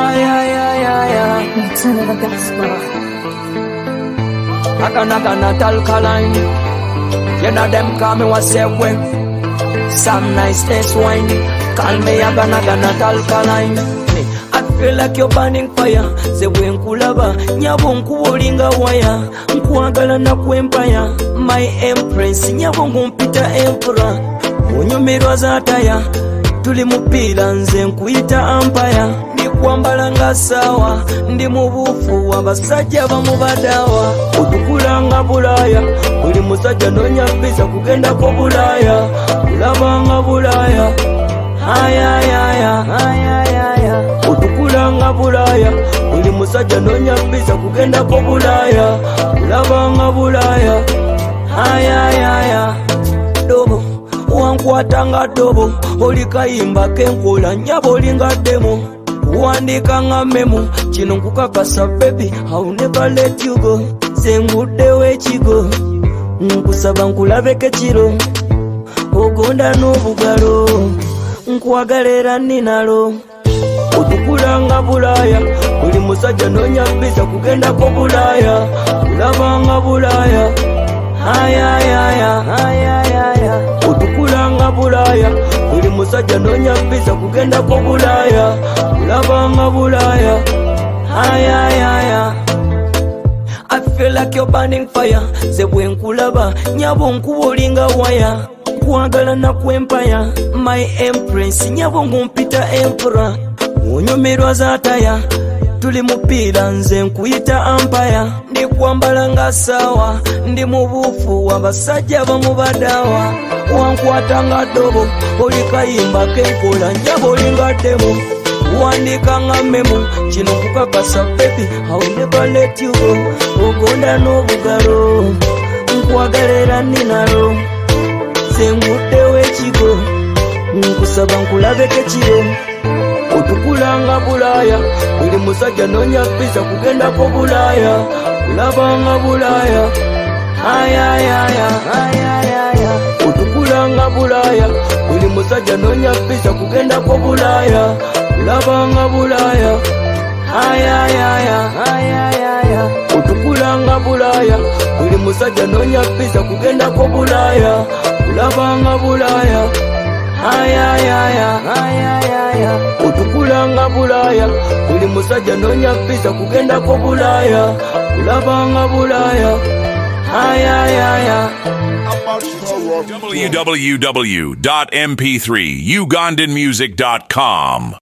Ay, ay, ay, ay, ay. Return of the gospel. Naga alkaline. You know them call me what's say when. Some nice taste wine. Call me naga alkaline. I feel like you're burning fire. Ze wenkulaba nyabo nkuwolinga waya. Nkuagala na kwempaya. My empress nyabo ngumpita emperor. Unyumirwa za taya. Tuli mupira nze nkuyita ampaya. Ndikwambala nga sawa. Ndi mubufu abasajja bamubadawa. Otukulanga Bulaya. Buli musajja nonya visa kugenda ko Bulaya. Kulabanga Bulaya. Ayayaya, ayayaya. Otukulanga Bulaya. Buli musajja nonya visa kugenda ko Bulaya. Kulabanga Bulaya. Ayayaya. Dobo wankwatanga dobo oli kayimba kenkola nyabo olinga demo kuwandika nga memo kino nkukakasa baby I'll never let you go zenguddewo ekigo nkusaba nkulabeko kiro ogonda n'obugalo nkwagala era ninalo otukulanga Bulaya buli musajja nonya visa kugendako Bulaya kulabanga Bulaya ayayaya ayayaya otukulanga Bulaya buli musajja nonya visa kugenda ko Bulaya kulabanga Bulaya ayayaya. I feel like you're burning fire. Ze bwenkulaba nyabo nkuwolinga waya. Kwagala na kwempaya. My empress nyabo ngumpita emperor. Unyumirwa za taya. Tuli mupira nze nkuyita ampaya. Ndikwambala nga sawa. Ndi mubufu abasajja bamubadawa. Wankwatanga dobo oli kayimba kenkola njabo olinga demo kuwandika nga memo kino nkukakasa baby I'll never let you go ogonda n'obugalo nkwagala era ninalo zenguddewo ekigo nkusaba nkulabeko ekiro otukulanga Bulaya buli musajja nonya visa kugendako Bulaya kulabanga Bulaya ayayaya ayayaya otukulanga Bulaya buli musajja nonya visa kugendako Bulaya kulabanga Bulaya ayayaya ayayaya otukulanga Bulaya buli musajja nonya visa kugendako Bulaya kulabanga Bulaya ayayaya ayayaya otukulanga Bulaya buli musajja nonya visa kugendako Bulaya kulabanga Bulaya ayayaya. www.mp3ugandanmusic.com